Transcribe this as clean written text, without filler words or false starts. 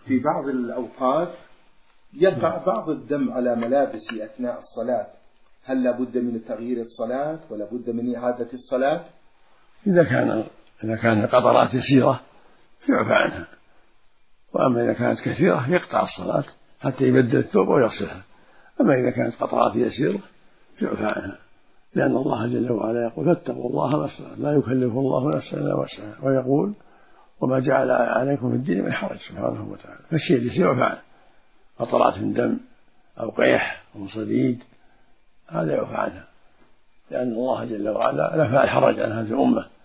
في بعض الأوقات يقع بعض الدم على ملابسي أثناء الصلاة، هل لابد من تغيير الصلاة ولا بد من إعادة الصلاة؟ إذا كان قطرات يسيرة يعفى عنها، وأما إذا كانت كثيرة يقطع الصلاة حتى يبدل الثوب ويغسلها. أما إذا كانت قطرات يسيرة يعفى عنها، لأن الله جل وعلا يقول فاتقوا الله ما استطعتم لا يكلف الله نفسا إلا وسعها، ويقول وما جعل عليكم في الدين من حرج سبحانه وتعالى. فالشيء اليسير يعفى عنه، قطرات من دم أو قيح أو صديد هذا يعفى عنها، لأن الله جل وعلا نفى الحرج عن هذه الأمة